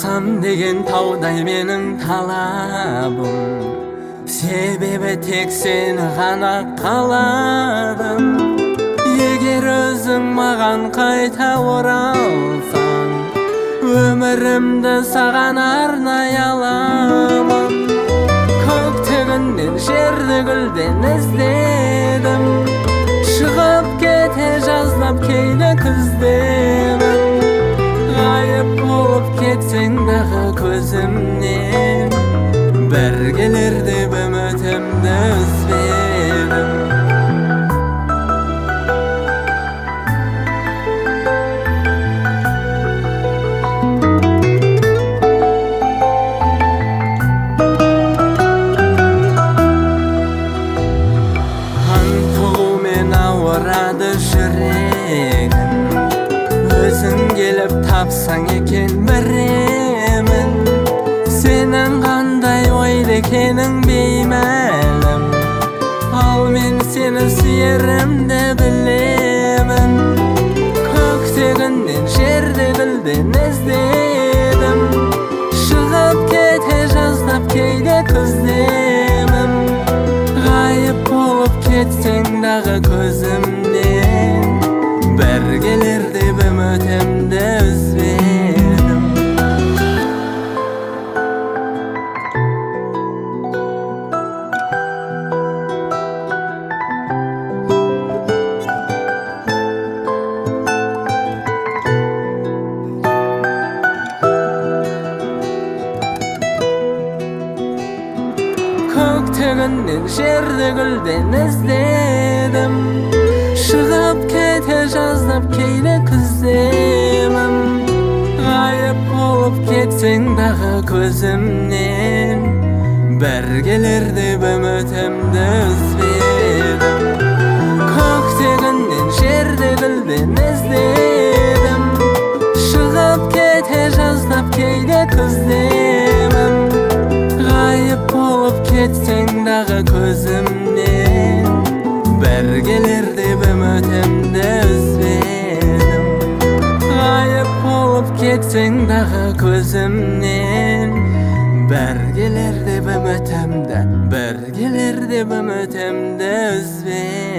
Барсам деген таудай менің талабым, себебі тек сені ғана қаладым. Егер өзің маған қайта оралсаң, өмірімді саған арнай аламын. Көктегіннен жерді гүлден іздедім, шығып кете жаздап кейде күздемін. Ғайып болып кетсең дағы көзімнен, бір келер деп үмітімді үзбедім. Жүрегім, өзің келіп тапсаң екен біремін. Сенің қандай ойда екенің беймәлім, ал мен сені сүйерімді білемін. Көктегіннен жерде гүлден іздедім, шығып кете жаздап кейде күздемін. Ғайып болып кетсең дағы көзімнен, бір келер деп үмітімді үзбедім. Көктегіннен жерді гүлден іздедім, шығып кете жаздап кейде күздемін. Ғайып болып кетсең дағы көзімнен, бір келер деп үмітімді үзбедім. Көктегіннен жерді гүлден іздедім, шығып кете жаздап кейде күздемін. Ғайып болып кетсең дағы көзімнен, бір келер деп үмітімді үзбедім. Ғайып болып кетсең дағы көзімнен, бір келер деп үмітімді үзбедім.